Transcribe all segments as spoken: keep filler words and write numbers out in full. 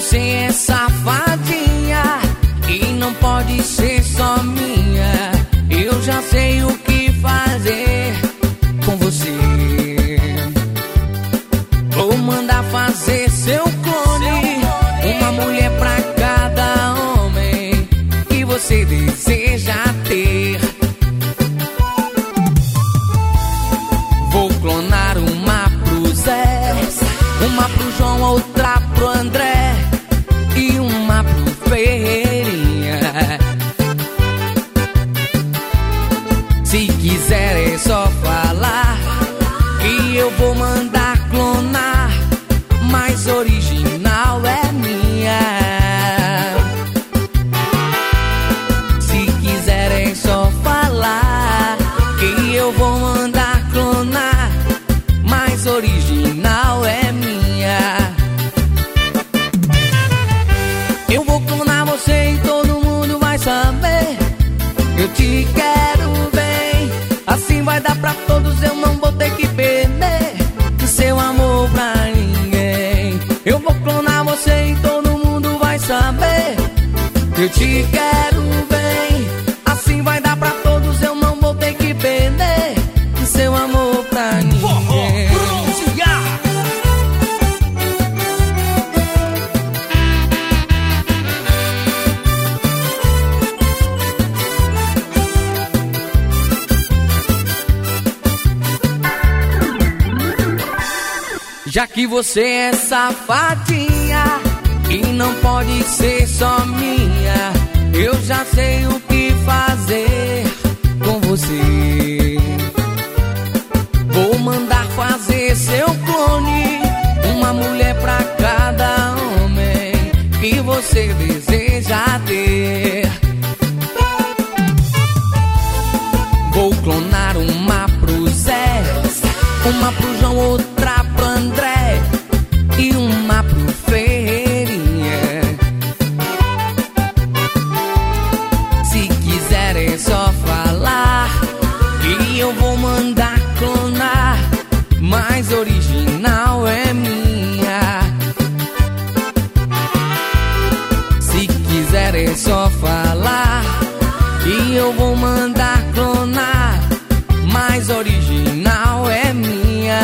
você é safadinha e não pode ser só minha. Eu já sei o que fazer com você. Vou mandar fazer seu clone, uma mulher pra cada homem que você deseja ter. Vou clonar uma pro Zé, uma pro João, outra pro André e uma pro Ferreirinha. Se quiser é só falar que eu vou mandar clonar, mas original é minha. Se quiser é só falar que eu vou mandar clonar, mas original é minha. Eu vou clonar você e todo mundo vai saber. Eu te quero bem, assim vai dar pra todos, eu não vou ter que perder seu amor pra ninguém. Eu vou clonar você e todo mundo vai saber. Eu te quero bem, assim vai dar pra todos, eu não vou ter que perder seu amor pra ninguém. Já que você é safadinha e não pode ser só minha, eu já sei o que fazer com você. Vou mandar fazer seu clone, uma mulher pra cada homem que você deseja ter. Vou clonar uma pro Zé, uma pro João, outra pro André e uma pro Ferreirinha. Se quiser é só falar que eu vou mandar clonar, mas original é minha. Se quiser é só falar que eu vou mandar clonar, mas original é minha.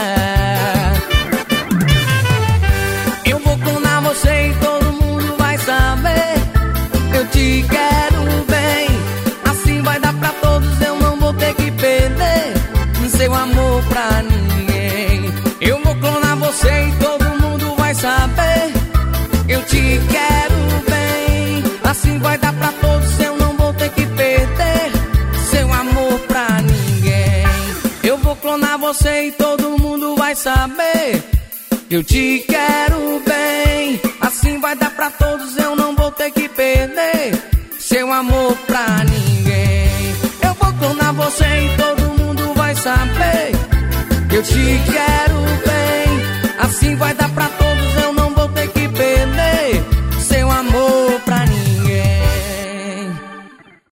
Eu vou clonar você e todo mundo vai saber. Eu te quero bem, assim vai dar pra todos, eu não vou ter que perder seu amor pra ninguém. Eu vou clonar você e todo mundo vai saber. Eu te quero bem, assim vai dar pra todos, eu não vou ter que perder seu amor pra ninguém. Eu vou clonar você e todo mundo vai saber. Eu te quero bem, assim vai dar pra todos, eu não vou ter que perder seu amor pra ninguém. Eu vou clonar você e todo mundo vai saber. Eu te quero bem, assim vai dar pra todos.